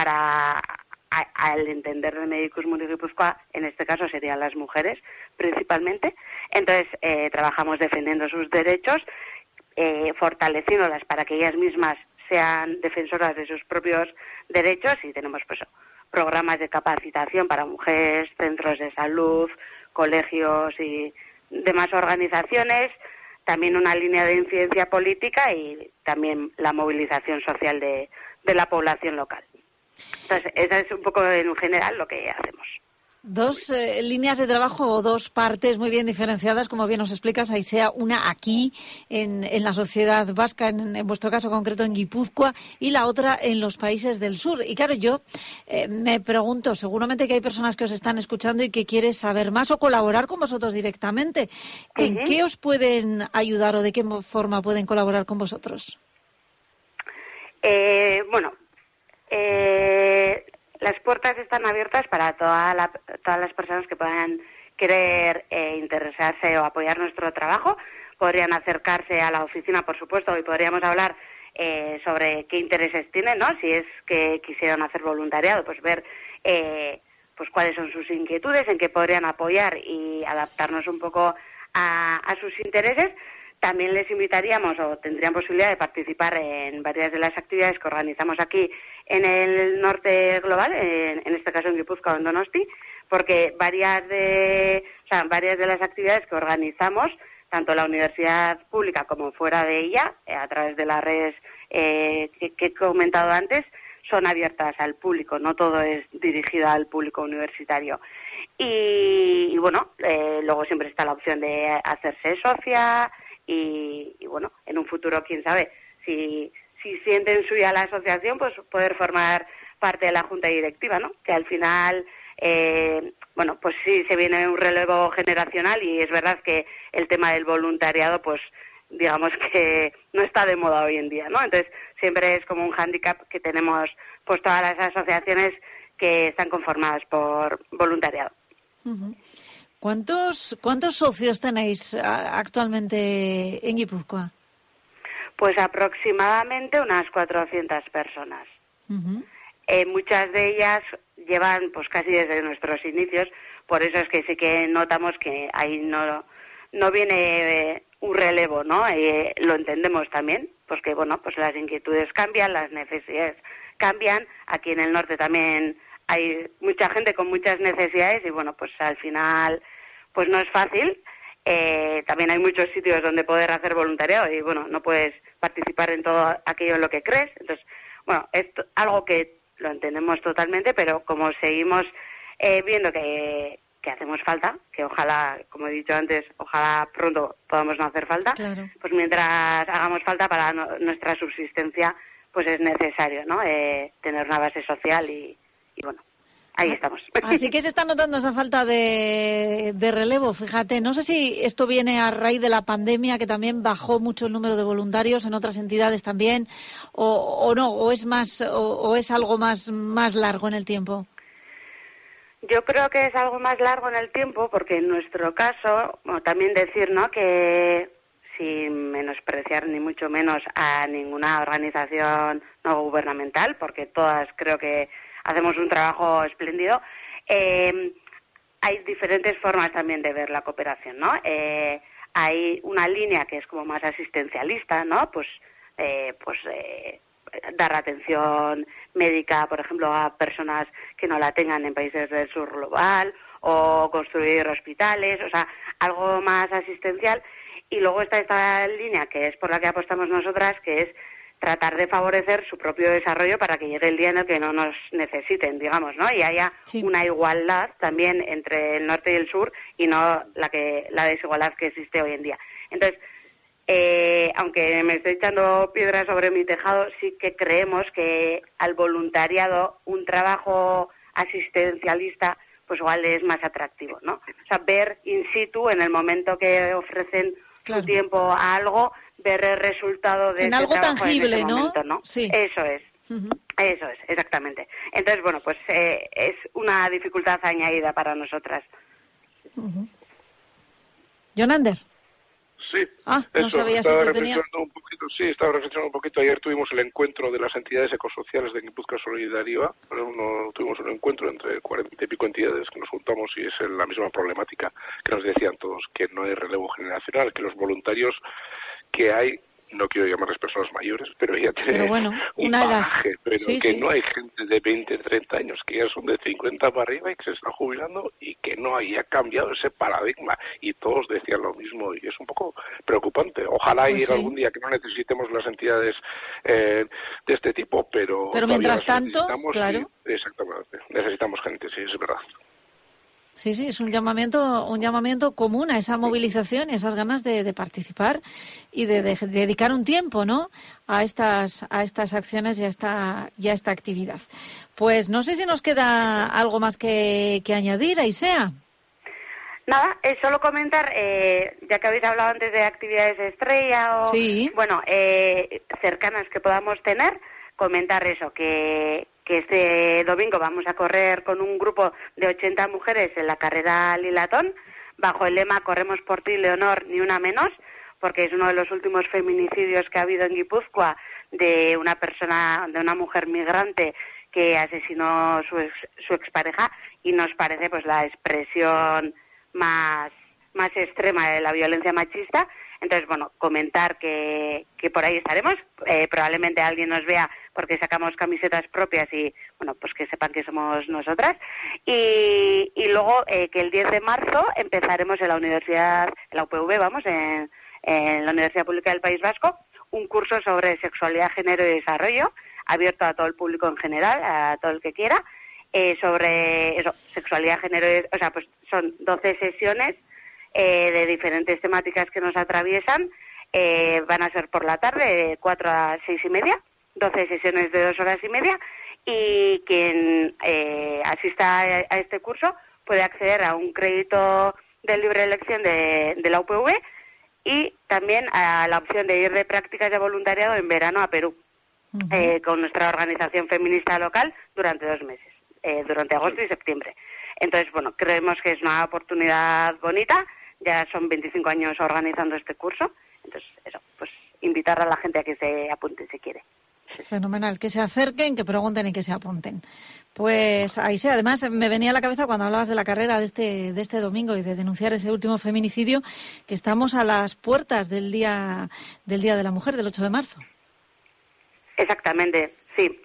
G: al entender de Medicus Mundi Guipúzcoa, en este caso serían las mujeres principalmente. Entonces trabajamos defendiendo sus derechos, fortaleciéndolas para que ellas mismas sean defensoras de sus propios derechos, y tenemos pues programas de capacitación para mujeres, centros de salud, colegios y demás organizaciones, también una línea de incidencia política y también la movilización social de la población local. Entonces, eso es un poco en general lo que hacemos.
C: Dos líneas de trabajo o dos partes muy bien diferenciadas, como bien nos explicas, Aisea, una aquí en la sociedad vasca, en vuestro caso concreto en Guipúzcoa, y la otra en los países del sur. Y claro, yo me pregunto, seguramente que hay personas que os están escuchando y que quieren saber más o colaborar con vosotros directamente. ¿En qué os pueden ayudar o de qué forma pueden colaborar con vosotros?
G: Las puertas están abiertas para todas las personas que puedan querer interesarse o apoyar nuestro trabajo. Podrían acercarse a la oficina, por supuesto, y podríamos hablar sobre qué intereses tienen, ¿no? Si es que quisieran hacer voluntariado, pues ver pues cuáles son sus inquietudes, en qué podrían apoyar y adaptarnos un poco a sus intereses. También les invitaríamos o tendrían posibilidad de participar en varias de las actividades que organizamos aquí en el norte global, en este caso en Guipúzcoa o en Donosti, porque varias de las actividades que organizamos, tanto la universidad pública como fuera de ella, a través de las redes que he comentado antes, son abiertas al público, no todo es dirigido al público universitario. Y bueno, luego siempre está la opción de hacerse socia. Y bueno, en un futuro, quién sabe, si sienten suya la asociación, pues poder formar parte de la junta directiva, ¿no? Que al final, pues sí, se viene un relevo generacional y es verdad que el tema del voluntariado, pues digamos que no está de moda hoy en día, ¿no? Entonces, siempre es como un hándicap que tenemos pues todas las asociaciones que están conformadas por voluntariado.
C: Uh-huh. ¿Cuántos socios tenéis actualmente en Guipúzcoa?
G: Pues aproximadamente unas 400 personas.
C: Uh-huh.
G: Muchas de ellas llevan pues casi desde nuestros inicios, por eso es que sí que notamos que ahí no viene un relevo, ¿no? Lo entendemos también, porque bueno, pues las inquietudes cambian, las necesidades cambian. Aquí en el norte también hay mucha gente con muchas necesidades y bueno, pues al final pues no es fácil. También hay muchos sitios donde poder hacer voluntariado y bueno, no puedes participar en todo aquello en lo que crees. Entonces, bueno, es algo que lo entendemos totalmente, pero como seguimos viendo que hacemos falta, que ojalá, como he dicho antes, ojalá pronto podamos no hacer falta,
C: claro.
G: Pues mientras hagamos falta para nuestra subsistencia, pues es necesario, ¿no? Tener una base social y bueno, ahí estamos.
C: Así que se está notando esa falta de relevo, fíjate. No sé si esto viene a raíz de la pandemia, que también bajó mucho el número de voluntarios en otras entidades también, o no, o es más, o es algo más largo en el tiempo.
G: Yo creo que es algo más largo en el tiempo, porque en nuestro caso, bueno, también decir, ¿no?, que sin menospreciar ni mucho menos a ninguna organización no gubernamental, porque todas creo que hacemos un trabajo espléndido, hay diferentes formas también de ver la cooperación, ¿no? Hay una línea que es como más asistencialista, ¿no? Pues dar atención médica, por ejemplo, a personas que no la tengan en países del sur global, o construir hospitales, o sea, algo más asistencial. Y luego está esta línea que es por la que apostamos nosotras, que es tratar de favorecer su propio desarrollo para que llegue el día en el que no nos necesiten, digamos, ¿no? Y haya una igualdad también entre el norte y el sur y no la desigualdad que existe hoy en día. Entonces, aunque me estoy echando piedras sobre mi tejado, sí que creemos que al voluntariado un trabajo asistencialista pues igual es más atractivo, ¿no? O sea, ver in situ en el momento que ofrecen su tiempo a algo, ver el resultado de
C: en
G: ese
C: algo
G: trabajo
C: tangible,
G: en ese momento, ¿no?
C: Sí.
G: Eso es. Uh-huh. Eso es, exactamente. Entonces, bueno, pues es una dificultad añadida para nosotras.
C: Uh-huh. Jonander.
F: Sí,
C: no sabía
F: estaba
C: si
F: reflexionando un poquito. Sí, estaba reflexionando un poquito. Ayer tuvimos el encuentro de las entidades ecosociales de Guipúzcoa Solidaria. Tuvimos un encuentro entre 40 y pico entidades que nos juntamos y es la misma problemática que nos decían todos, que no hay relevo generacional, que los voluntarios que hay, no quiero llamarles personas mayores, pero ya tienen un bagaje, pero que no hay gente de 20, 30 años, que ya son de 50 para arriba y que se están jubilando y que no haya cambiado ese paradigma. Y todos decían lo mismo y es un poco preocupante. Ojalá llegue algún día que no necesitemos las entidades de este tipo, pero
C: mientras tanto, claro.
F: Exactamente, necesitamos gente, sí, es verdad.
C: Sí, es un llamamiento común a esa movilización y esas ganas de participar y de dedicar un tiempo, ¿no?, a estas acciones y a esta actividad. Pues no sé si nos queda algo más que añadir, Aisea.
G: Nada, es solo comentar, ya que habéis hablado antes de actividades estrella o, cercanas que podamos tener, comentar eso, que este domingo vamos a correr con un grupo de 80 mujeres en la carrera Lilatón, bajo el lema Corremos por ti, Leonor, ni una menos, porque es uno de los últimos feminicidios que ha habido en Guipúzcoa de una mujer migrante que asesinó su expareja, y nos parece pues la expresión más extrema de la violencia machista. Entonces, bueno, comentar que por ahí estaremos, probablemente alguien nos vea porque sacamos camisetas propias y, bueno, pues que sepan que somos nosotras. Y luego que el 10 de marzo empezaremos en la universidad, en la UPV, en la Universidad Pública del País Vasco, un curso sobre sexualidad, género y desarrollo, abierto a todo el público en general, a todo el que quiera, sobre eso, sexualidad, género, o sea, pues son 12 sesiones de diferentes temáticas que nos atraviesan. Van a ser por la tarde, de 4 a 6 y media, 12 sesiones de 2 horas y media, y quien asista a este curso puede acceder a un crédito de libre elección de la UPV y también a la opción de ir de prácticas de voluntariado en verano a Perú, con nuestra organización feminista local durante 2 meses, durante agosto y septiembre. Entonces, bueno, creemos que es una oportunidad bonita. Ya son 25 años organizando este curso. Entonces, eso, pues invitar a la gente a que se apunte si quiere.
C: Fenomenal, que se acerquen, que pregunten y que se apunten. Pues ahí sí, además me venía a la cabeza cuando hablabas de la carrera de este domingo y de denunciar ese último feminicidio, que estamos a las puertas del Día de la Mujer, del 8 de marzo.
G: Exactamente, sí.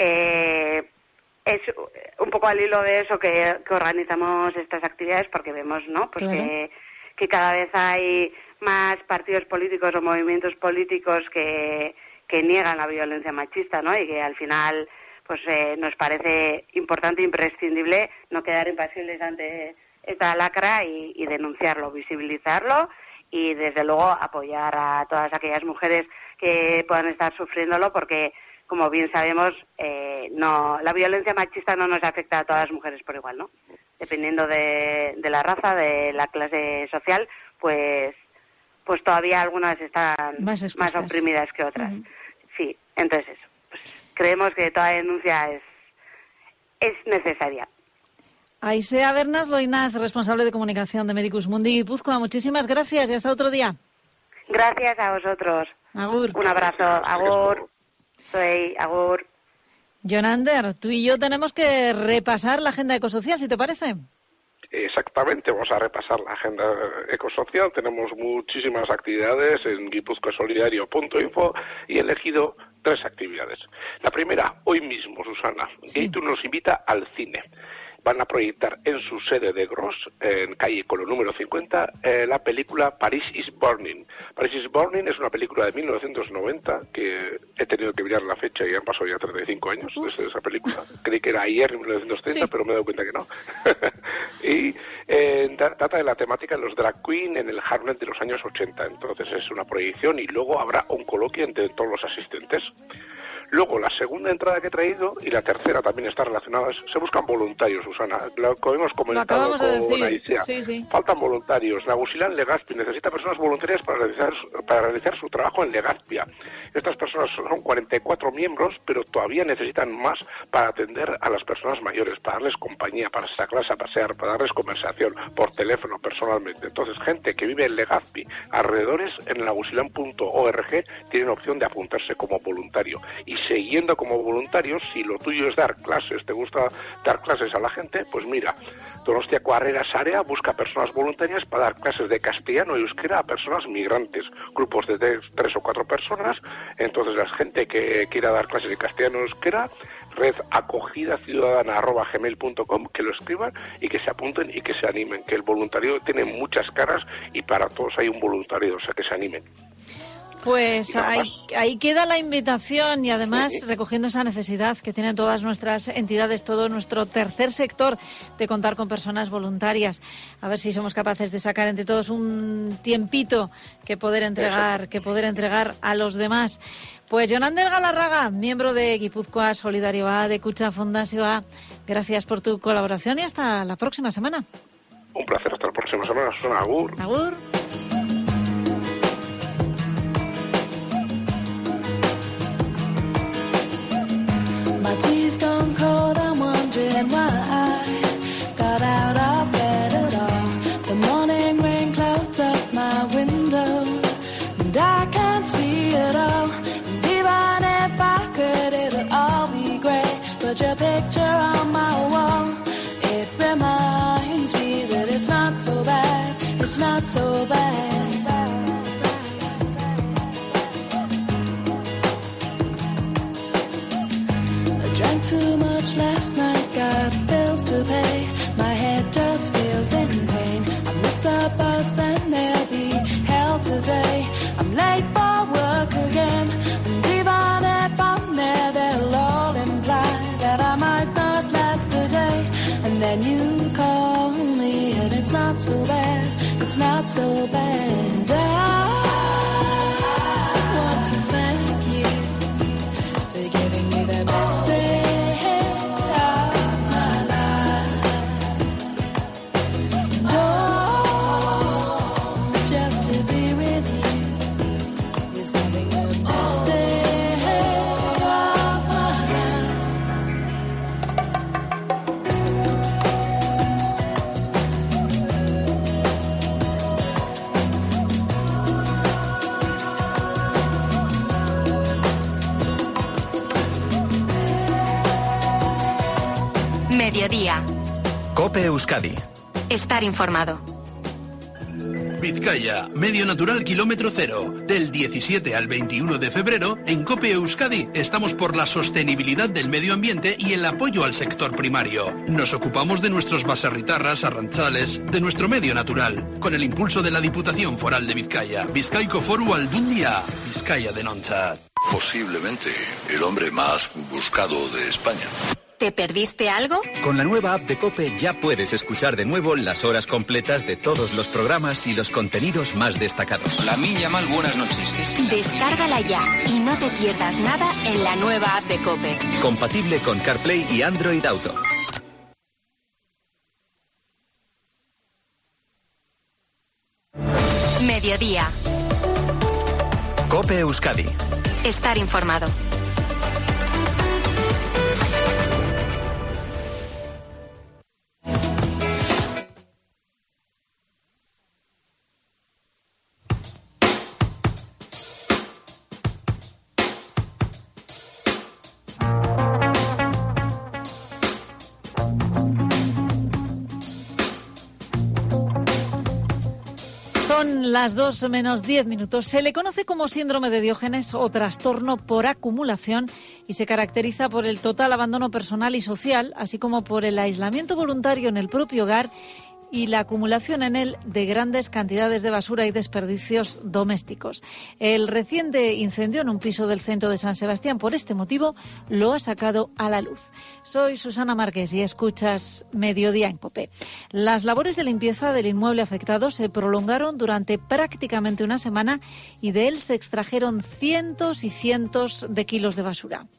G: Es un poco al hilo de eso que organizamos estas actividades, porque vemos, ¿no?, pues claro, que cada vez hay más partidos políticos o movimientos políticos que niegan la violencia machista, ¿no?, y que al final pues nos parece importante e imprescindible no quedar impasibles ante esta lacra y denunciarlo, visibilizarlo y desde luego apoyar a todas aquellas mujeres que puedan estar sufriéndolo, porque como bien sabemos, la violencia machista no nos afecta a todas las mujeres por igual, ¿no? Dependiendo de la raza, de la clase social, pues todavía algunas están más oprimidas que otras. Sí, entonces eso. Pues creemos que toda denuncia es necesaria.
C: Aisea Bernas Loinaz, responsable de comunicación de Medicus Mundi Guipúzcoa, muchísimas gracias y hasta otro día.
G: Gracias a vosotros.
C: Agur.
G: Un abrazo. Agur. Soy Agur.
C: Jonander, tú y yo tenemos que repasar la agenda ecosocial, ¿si te parece?
F: Exactamente, vamos a repasar la agenda ecosocial. Tenemos muchísimas actividades en guipuzcoasolidario.info y he elegido 3 actividades. La primera, hoy mismo, Susana, Geitur nos invita al cine. Van a proyectar en su sede de Gros, en calle Colón número 50, la película Paris is Burning. Paris is Burning es una película de 1990 que he tenido que mirar la fecha y han pasado ya 35 años desde esa película. Creí que era ayer, en 1930, pero me he dado cuenta que no. Y trata de la temática de los drag queen en el Harlem de los años 80. Entonces es una proyección y luego habrá un coloquio entre todos los asistentes. Luego, la segunda entrada que he traído, y la tercera también está relacionada, se buscan voluntarios, Susana. Lo que hemos comentado con Aisea.
C: Sí.
F: Faltan voluntarios. Nagusilán Legazpi necesita personas voluntarias para realizar su trabajo en Legazpia. Estas personas son 44 miembros, pero todavía necesitan más para atender a las personas mayores, para darles compañía, para sacarlas a pasear, para darles conversación por teléfono, personalmente. Entonces, gente que vive en Legazpi, alrededores, en nagusilán.org, tienen opción de apuntarse como voluntario. Y siguiendo como voluntarios, si lo tuyo es dar clases, te gusta dar clases a la gente, pues mira, Donostiako Harrera Sarea busca personas voluntarias para dar clases de castellano y euskera a personas migrantes, grupos de 3 o 4 personas. Entonces la gente que quiera dar clases de castellano y euskera, redacogidaciudadana@gmail.com, que lo escriban y que se apunten y que se animen, que el voluntario tiene muchas caras y para todos hay un voluntario, o sea que se animen.
C: Pues ahí queda la invitación y además recogiendo esa necesidad que tienen todas nuestras entidades, todo nuestro tercer sector de contar con personas voluntarias. A ver si somos capaces de sacar entre todos un tiempito que poder entregar a los demás. Pues Jonander Galarraga, miembro de Guipúzcoa Solidarioa, de Kutxa Fundazioa, gracias por tu colaboración y hasta la próxima semana.
F: Un placer, hasta la próxima semana. Agur.
C: Agur.
A: My tea's gone cold, I'm wondering why I got out of bed at all. The morning rain clouds up my window, and I can't see it all. And even if I could, it'll all be great. But your picture on my wall, it reminds me that it's not so bad, it's not so bad. Drank too much last night, got bills to pay. My head just feels in pain. I missed the bus and there'll be hell today. I'm late for work again, and even if I'm there, they'll all imply that I might not last the day. And then you call me, and it's not so bad, it's not so bad. I want to thank you for giving me the best day.
B: Mediodía.
H: COPE Euskadi.
B: Estar informado.
I: Vizcaya, medio natural kilómetro cero. Del 17 al 21 de febrero, en COPE Euskadi estamos por la sostenibilidad del medio ambiente y el apoyo al sector primario. Nos ocupamos de nuestros baserritarras, arrantzales, de nuestro medio natural, con el impulso de la Diputación Foral de Vizcaya. Bizkaiko Foru Aldundia, Vizcaya Denontzat.
J: Posiblemente el hombre más buscado de España.
B: ¿Te perdiste algo?
H: Con la nueva app de COPE ya puedes escuchar de nuevo las horas completas de todos los programas y los contenidos más destacados.
K: Lamin Yamal, buenas noches.
B: Descárgala ya y no te pierdas nada en la nueva app de COPE.
H: Compatible con CarPlay y Android Auto.
B: Mediodía.
H: COPE Euskadi.
B: Estar informado.
C: Son las 2 menos 10 minutos. Se le conoce como síndrome de Diógenes o trastorno por acumulación y se caracteriza por el total abandono personal y social, así como por el aislamiento voluntario en el propio hogar y la acumulación en él de grandes cantidades de basura y desperdicios domésticos. El reciente incendio en un piso del centro de San Sebastián, por este motivo, lo ha sacado a la luz. Soy Susana Márquez y escuchas Mediodía en COPE. Las labores de limpieza del inmueble afectado se prolongaron durante prácticamente una semana y de él se extrajeron cientos y cientos de kilos de basura.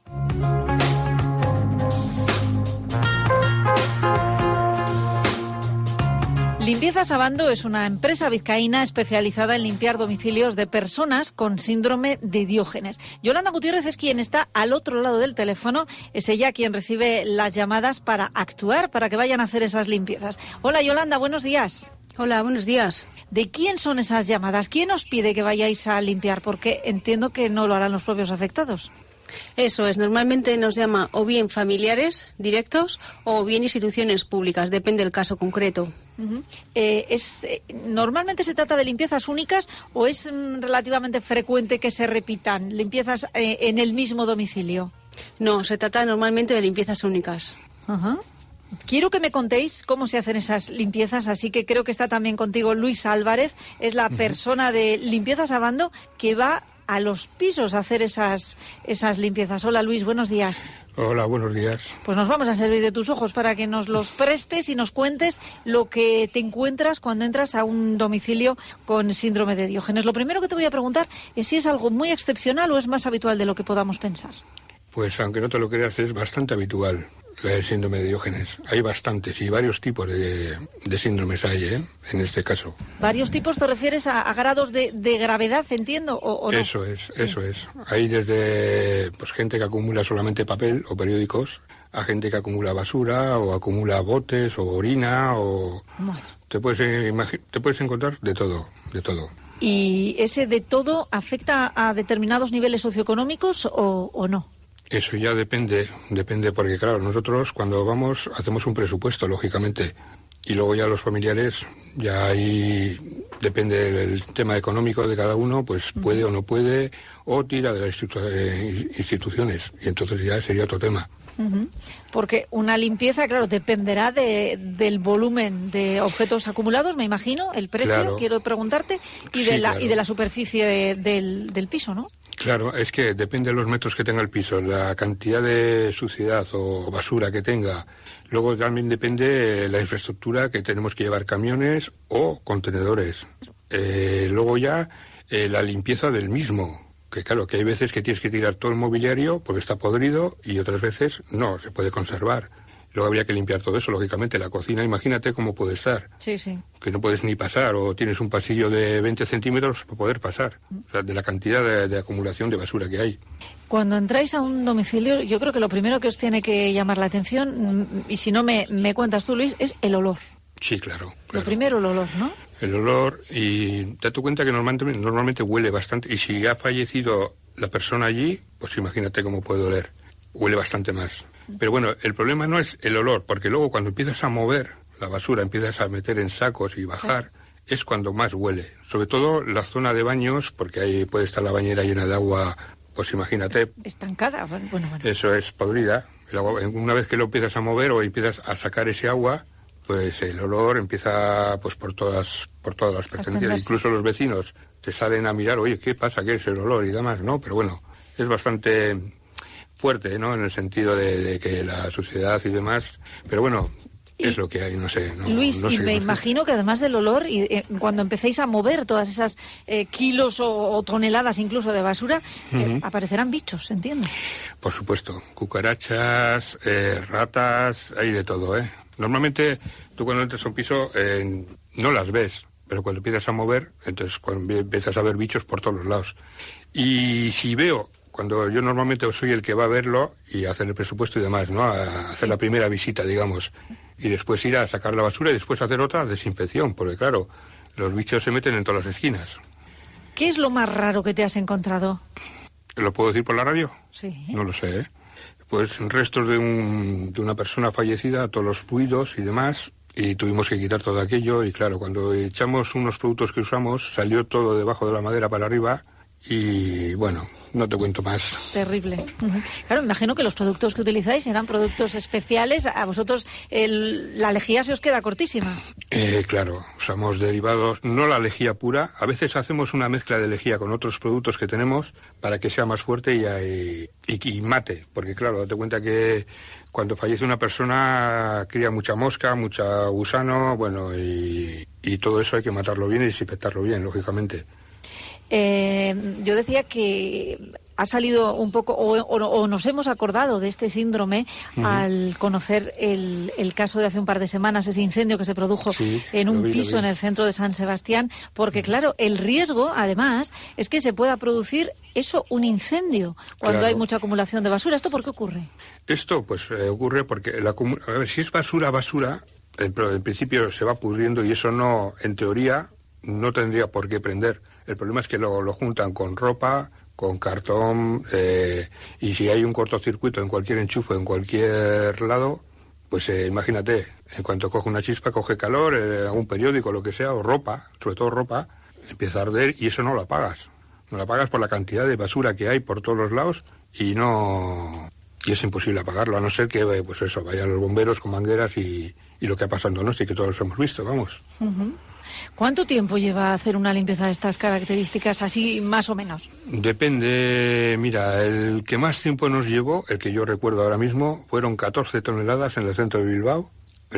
C: Limpiezas Abando es una empresa vizcaína especializada en limpiar domicilios de personas con síndrome de Diógenes. Yolanda Gutiérrez es quien está al otro lado del teléfono. Es ella quien recibe las llamadas para actuar, para que vayan a hacer esas limpiezas. Hola Yolanda, buenos días.
L: Hola, buenos días.
C: ¿De quién son esas llamadas? ¿Quién os pide que vayáis a limpiar? Porque entiendo que no lo harán los propios afectados.
L: Eso es, normalmente nos llama o bien familiares directos o bien instituciones públicas, depende del caso concreto.
C: Uh-huh. ¿Normalmente se trata de limpiezas únicas o es relativamente frecuente que se repitan limpiezas en el mismo domicilio?
L: No, se trata normalmente de limpiezas únicas.
C: Uh-huh. Quiero que me contéis cómo se hacen esas limpiezas, así que creo que está también contigo Luis Álvarez, es la persona de Limpiezas Abando que va a los pisos a hacer esas limpiezas. Hola Luis, buenos días.
K: Hola, buenos días.
C: Pues nos vamos a servir de tus ojos para que nos los prestes y nos cuentes lo que te encuentras cuando entras a un domicilio con síndrome de Diógenes. Lo primero que te voy a preguntar es si es algo muy excepcional o es más habitual de lo que podamos pensar.
K: Pues aunque no te lo creas, es bastante habitual el síndrome de Diógenes. Hay bastantes y varios tipos de síndromes hay, en este caso.
C: ¿Varios tipos te refieres a grados de gravedad, entiendo, o no?
K: Eso es. Hay desde gente que acumula solamente papel o periódicos, a gente que acumula basura o acumula botes o orina o...
C: Madre.
K: Te puedes encontrar de todo.
C: ¿Y ese de todo afecta a determinados niveles socioeconómicos o no?
K: Eso ya depende porque claro, nosotros cuando vamos hacemos un presupuesto, lógicamente, y luego ya los familiares, ya ahí depende del tema económico de cada uno, pues puede o no puede, o tira de las instituciones, y entonces ya sería otro tema.
C: Porque una limpieza, claro, dependerá del volumen de objetos acumulados, me imagino, el precio, claro. Quiero preguntarte, y de la superficie del piso, ¿no?
K: Claro, es que depende de los metros que tenga el piso, la cantidad de suciedad o basura que tenga. Luego también depende la infraestructura que tenemos que llevar, camiones o contenedores. Luego ya la limpieza del mismo. Que claro, que hay veces que tienes que tirar todo el mobiliario porque está podrido y otras veces no, se puede conservar. Luego habría que limpiar todo eso, lógicamente. La cocina, imagínate cómo puede estar.
C: Sí.
K: Que no puedes ni pasar o tienes un pasillo de 20 centímetros para poder pasar. O sea, de la cantidad de acumulación de basura que hay.
C: Cuando entráis a un domicilio, yo creo que lo primero que os tiene que llamar la atención, y si no me cuentas tú, Luis, es el olor.
K: Sí, claro.
C: Lo primero, el olor, ¿no?
K: El olor, y te das cuenta que normalmente huele bastante, y si ha fallecido la persona allí, pues imagínate cómo puede oler, huele bastante más. Pero bueno, el problema no es el olor, porque luego cuando empiezas a mover la basura, empiezas a meter en sacos y bajar, es cuando más huele. Sobre todo la zona de baños, porque ahí puede estar la bañera llena de agua, pues imagínate.
C: Estancada, bueno.
K: Eso es podrida. El agua, una vez que lo empiezas a mover o empiezas a sacar ese agua, pues el olor empieza pues por todas las pertenencias. Incluso los vecinos te salen a mirar, oye, ¿qué pasa? ¿Qué es el olor? Y demás, ¿no? Pero bueno, es bastante fuerte, ¿no? En el sentido de que la suciedad y demás. Pero bueno, es lo que hay, no sé.
C: Luis,
K: no sé,
C: y me imagino que además del olor, y cuando empecéis a mover todas esas kilos o toneladas incluso de basura, aparecerán bichos, ¿entiendo?
K: Por supuesto. Cucarachas, ratas, hay de todo, ¿eh? Normalmente tú cuando entras a un piso no las ves, pero cuando empiezas a mover, entonces cuando empiezas a ver bichos por todos los lados. Y si veo, cuando yo normalmente soy el que va a verlo y hacer el presupuesto y demás, ¿no? A hacer la primera visita, digamos, y después ir a sacar la basura y después hacer otra desinfección, porque claro, los bichos se meten en todas las esquinas.
C: ¿Qué es lo más raro que te has encontrado?
K: ¿Lo puedo decir por la radio?
C: Sí.
K: No lo sé, ¿eh? Pues restos de una persona fallecida, todos los fluidos y demás, y tuvimos que quitar todo aquello, y claro, cuando echamos unos productos que usamos, salió todo debajo de la madera para arriba, y bueno, no te cuento más.
C: Terrible. Claro, me imagino que los productos que utilizáis eran productos especiales. A vosotros la lejía se os queda cortísima.
K: Claro, usamos derivados, no la lejía pura. A veces hacemos una mezcla de lejía con otros productos que tenemos para que sea más fuerte y mate. Porque claro, date cuenta que cuando fallece una persona cría mucha mosca, mucha gusano, bueno, y todo eso hay que matarlo bien y desinfectarlo bien, lógicamente.
C: Yo decía que ha salido un poco, o nos hemos acordado de este síndrome al conocer el caso de hace un par de semanas, ese incendio que se produjo en un piso en el centro de San Sebastián, porque claro, el riesgo, además, es que se pueda producir un incendio cuando hay mucha acumulación de basura. ¿Esto por qué ocurre?
K: Esto, pues, ocurre porque, a ver, si es basura, en principio se va pudriendo y eso no, en teoría, no tendría por qué prender. El problema es que lo juntan con ropa, con cartón, y si hay un cortocircuito en cualquier enchufe, en cualquier lado, pues imagínate, en cuanto coge una chispa, coge calor, algún periódico, lo que sea, o ropa, sobre todo ropa, empieza a arder y eso no lo apagas. No lo apagas por la cantidad de basura que hay por todos los lados y no y es imposible apagarlo, a no ser que pues eso, vayan los bomberos con mangueras y lo que ha pasado en Donosti, que todos hemos visto, vamos.
C: Uh-huh. ¿Cuánto tiempo lleva hacer una limpieza de estas características, así más o menos?
K: Depende, mira, el que más tiempo nos llevó, el que yo recuerdo ahora mismo, fueron 14 toneladas en el centro de Bilbao,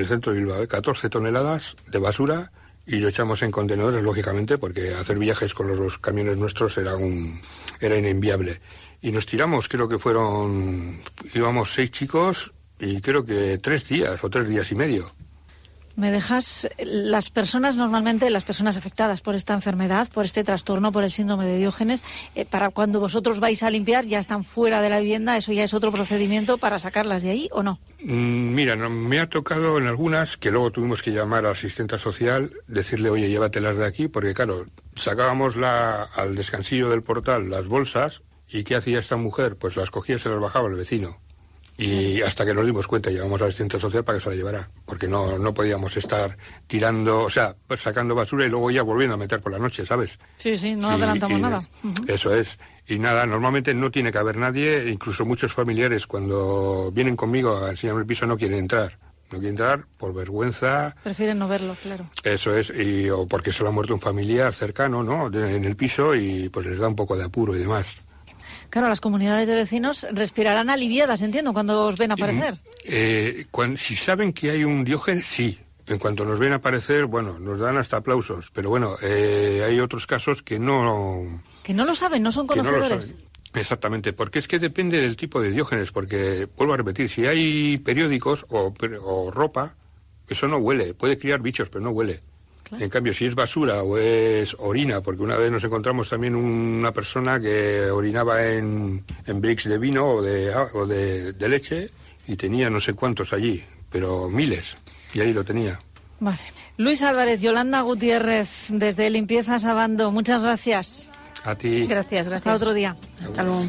K: 14 toneladas de basura, y lo echamos en contenedores, lógicamente, porque hacer viajes con los camiones nuestros era inviable. Y nos tiramos, creo que íbamos 6 chicos, y creo que 3 días o 3 días y medio.
C: ¿Me dejas? Las personas afectadas por esta enfermedad, por este trastorno, por el síndrome de Diógenes, para cuando vosotros vais a limpiar, ya están fuera de la vivienda, ¿eso ya es otro procedimiento para sacarlas de ahí o no?
K: Mira, me ha tocado en algunas, que luego tuvimos que llamar a la asistenta social, decirle, oye, llévatelas de aquí, porque claro, sacábamos al descansillo del portal las bolsas, y ¿qué hacía esta mujer? Pues las cogía y se las bajaba el vecino. Y hasta que nos dimos cuenta, llevamos a la asistente social para que se la llevara, porque no podíamos estar tirando, o sea, sacando basura y luego ya volviendo a meter por la noche, ¿sabes?
C: Sí, no adelantamos nada. Uh-huh.
K: Eso es. Y nada, normalmente no tiene que haber nadie, incluso muchos familiares cuando vienen conmigo a enseñarme el piso no quieren entrar. No quieren entrar por vergüenza.
C: Prefieren no verlo, claro.
K: Eso es, o porque se le ha muerto un familiar cercano, ¿no?, en el piso, y pues les da un poco de apuro y demás.
C: Claro, las comunidades de vecinos respirarán aliviadas, entiendo, cuando os ven aparecer.
K: Si saben que hay un Diógenes, sí. En cuanto nos ven aparecer, bueno, nos dan hasta aplausos. Pero bueno, hay otros casos que no...
C: Que no lo saben, no son conocedores.
K: Exactamente, porque es que depende del tipo de Diógenes, porque, vuelvo a repetir, si hay periódicos o ropa, eso no huele. Puede criar bichos, pero no huele. Claro. En cambio, si es basura o es orina, porque una vez nos encontramos también una persona que orinaba en bricks de vino o de leche, y tenía no sé cuántos allí, pero miles, y ahí lo tenía.
C: Madre mía. Luis Álvarez, Yolanda Gutiérrez, desde Limpiezas Abando, muchas gracias.
K: A ti.
L: Gracias.
C: Hasta otro día.
L: Hasta luego.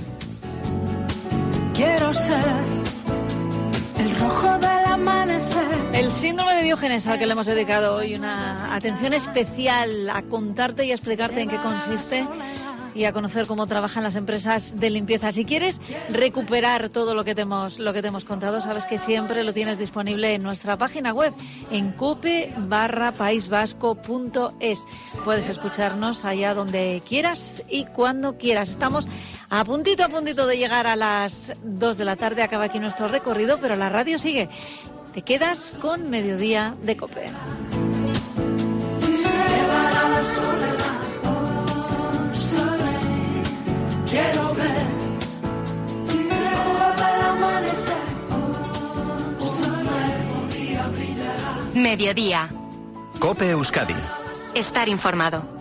A: Quiero ser el rojo del amanecer.
C: El síndrome de Diógenes, al que le hemos dedicado hoy una atención especial, a contarte y a explicarte en qué consiste y a conocer cómo trabajan las empresas de limpieza. Si quieres recuperar todo lo que te hemos contado, sabes que siempre lo tienes disponible en nuestra página web, en cope.paisvasco.es. Puedes escucharnos allá donde quieras y cuando quieras. Estamos a puntito de llegar a las 2 de la tarde. Acaba aquí nuestro recorrido, pero la radio sigue. Te quedas con Mediodía de COPE.
A: Quiero ver el ojo del amanecer.
B: Mediodía.
H: COPE Euskadi.
B: Estar informado.